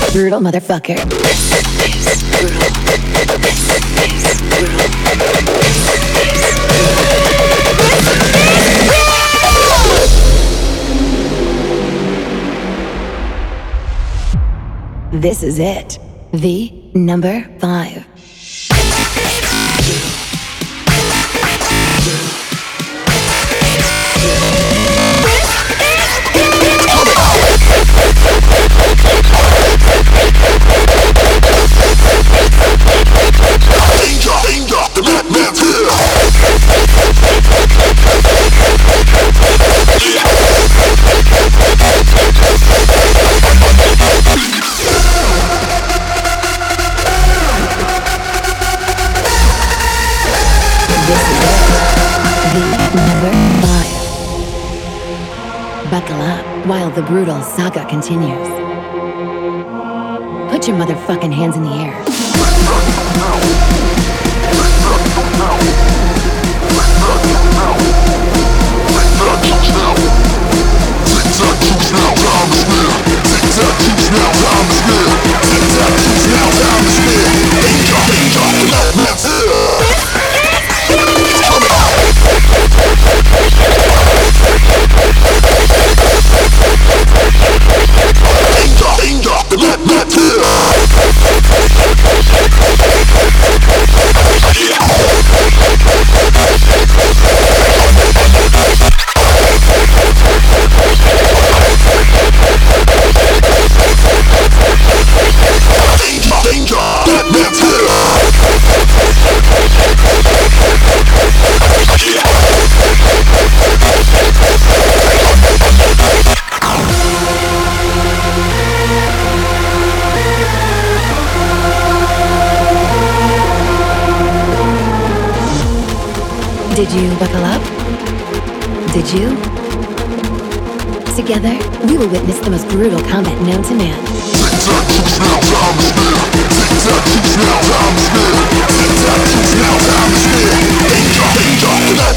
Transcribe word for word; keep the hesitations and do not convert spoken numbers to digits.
Brutal motherfucker. This is brutal. This is brutal. This is it. The number five. Danger, danger, the madman's here. Buckle up while the brutal saga continues. Put your motherfucking hands in the air. Did you buckle up? Did you? Together, we will witness the most brutal combat known to man. Danger, danger, the